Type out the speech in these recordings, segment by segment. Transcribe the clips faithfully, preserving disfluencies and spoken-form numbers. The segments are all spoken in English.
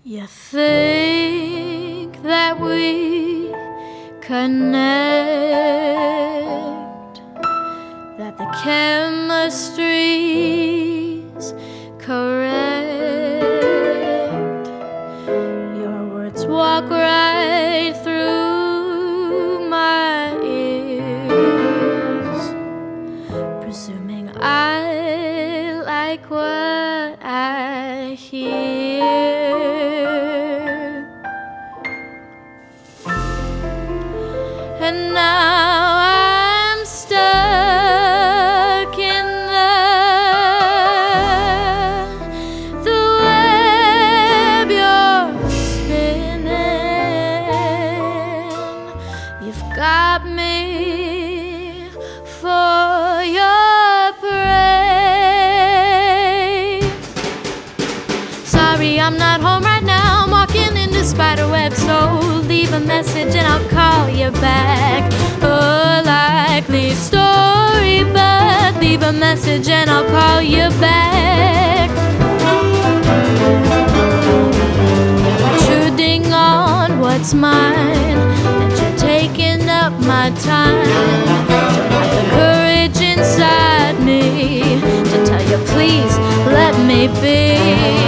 You think that we connect, that the chemistry's correct. Your words walk right through my ears, presuming I like what I hear. And now I'm stuck in the, the web you're spinning. You've got me for your prey. Sorry, I'm not home right now. I'm walking in the spiderweb, so leave a message and I'll call you back. A likely story, but leave a message and I'll call you back. Intruding on what's mine, and you're taking up my time. Don't have the courage inside me to tell you, please let me be.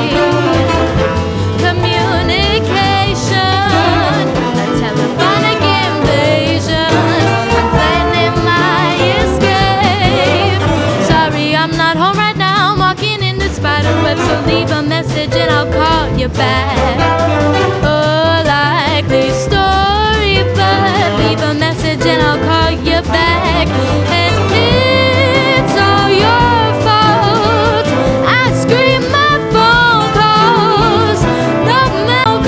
Communication, a telephonic invasion. I'm planning my escape. Sorry, I'm not home right now. I'm walking in the spiderweb, so leave a message and I'll call you back. A likely story, but leave a message and I'll call you back. And it's all your fault. I scream my phone calls, no mail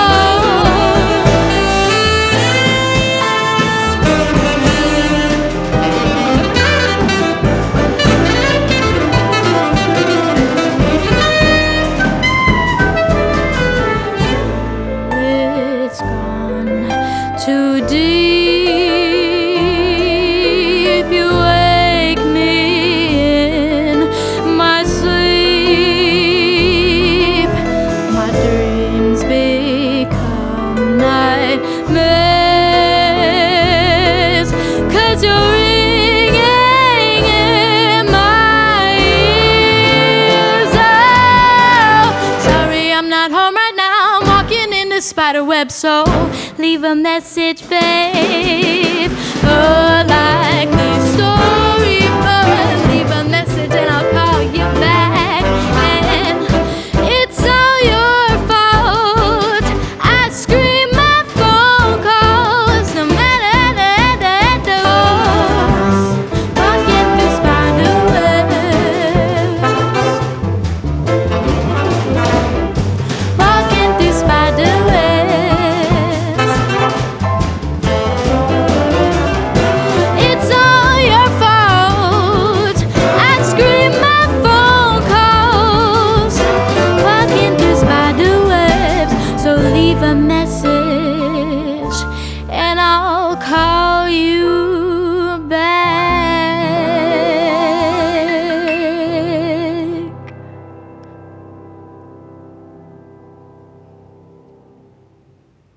It's gone too deep. You wake me in my sleep. My dreams become nightmares, 'cause you're ringing in my ears. Oh, sorry, I'm not home right now. I'm walking in the spiderweb, so leave a message, babe. Oh, like